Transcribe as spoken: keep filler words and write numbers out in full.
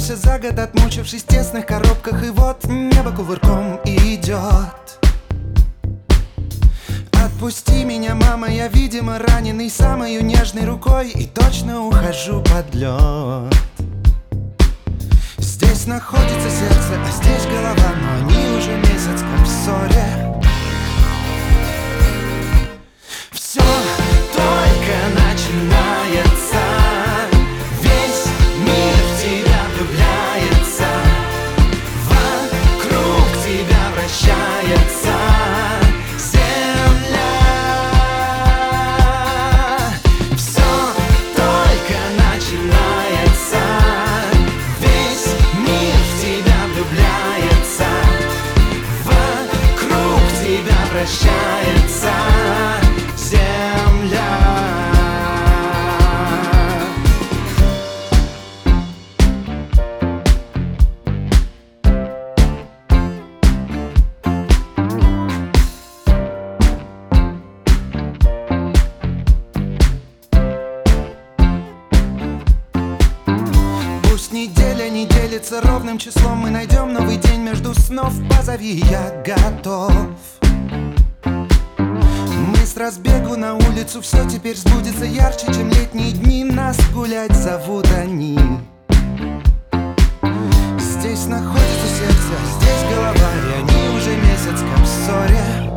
Просыпаемся за год, отмучившись в тесных коробках, и вот небо кувырком идет. Отпусти меня, мама, я, видимо, раненый самою нежной рукой, и точно ухожу под лед. Здесь находится сердце, а здесь голова, но они уже месяц как в ссоре. Все только начинается, весь мир в тебя влюбляется, вокруг тебя вращается земля. Все только начинается, весь мир в тебя влюбляется, вокруг тебя вращается земля. Пусть неделя не делится ровным числом, мы найдем новый день между снов. Позови, я готов. Мы с разбегу на улицу, все теперь сбудется ярче, чем летние дни. Нас гулять зовут они. Здесь находится сердце, здесь голова, и они уже месяц как в ссоре.